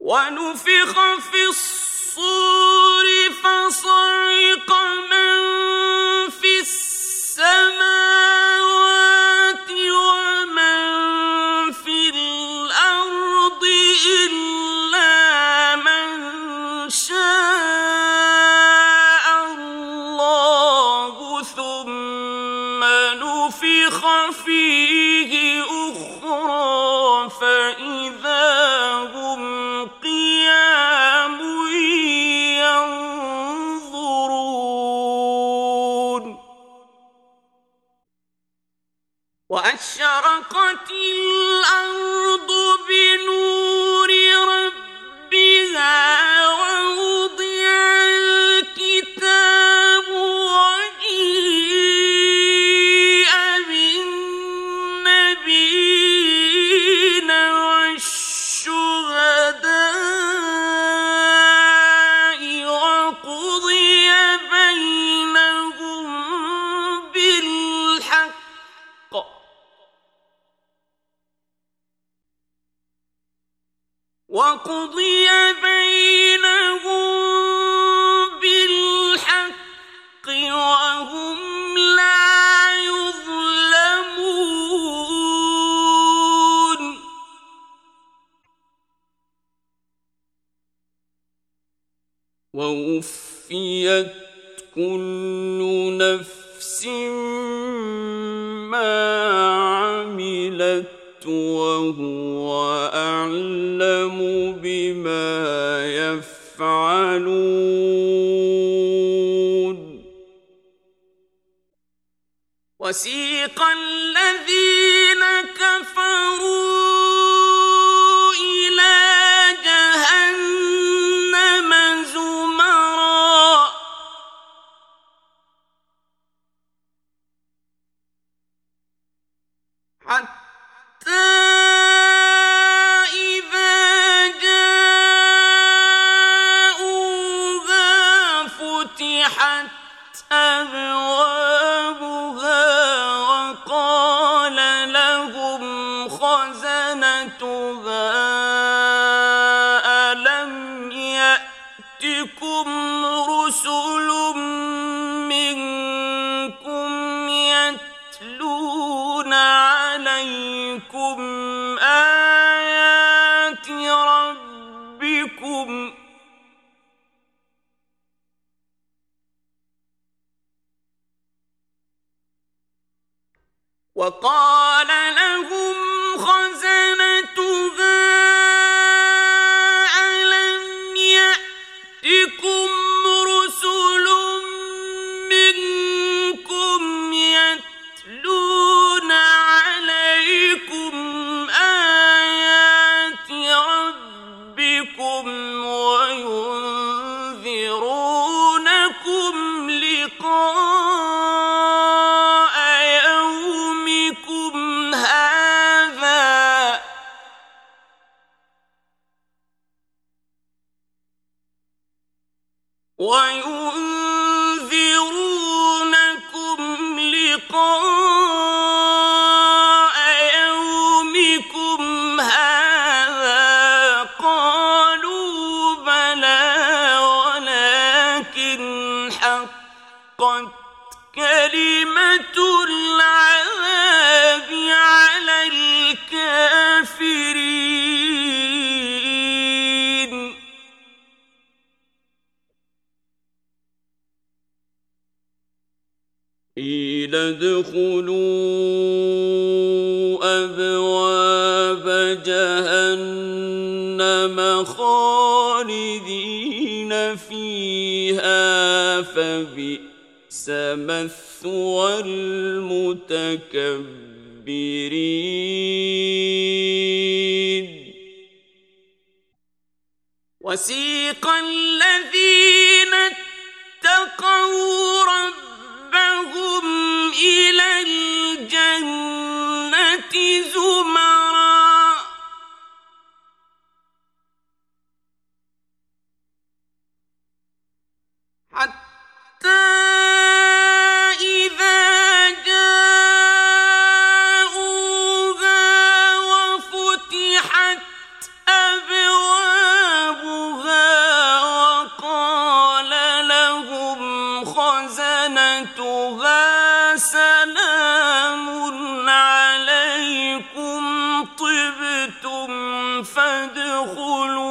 ونفخ في الصور فصعق من في السماوات ومن في الأرض إلا من شاء الله ثم نفخ فيه أخرى فإذا هم قيام ينظرون وأشرقت الأرض بنور ربها ووضع الكتاب وجيء بالنبيين والشهداء وقضي بينهم بالحق وهم لا يظلمون ووفيت كل نفس ما عملت وهو أعلم بما يفعلون وسيق الذين كفروا إلى جهنم زمرا حتى إذا جاءوها فتحت أبوابها وقال لهم خزنتها ألم يأتكم رسل منكم يتلون عليكم آيات ربكم وقال لهم خزنتها ألم يأتكم رسل منكم يتلون عليكم آيات ربكم وينذرونكم لقاء يومكم هذا قالوا بلى ولكن حقت كلمة العذاب على الكافرين قيل ادخلوا أبواب جهنم خالدين فيها فبئس مثوى المتكبرين وسيق الذين اتقوا ربهم إلى الجنة زمرا حتى إذا جاءوها وفتحت أبوابها وادخلوا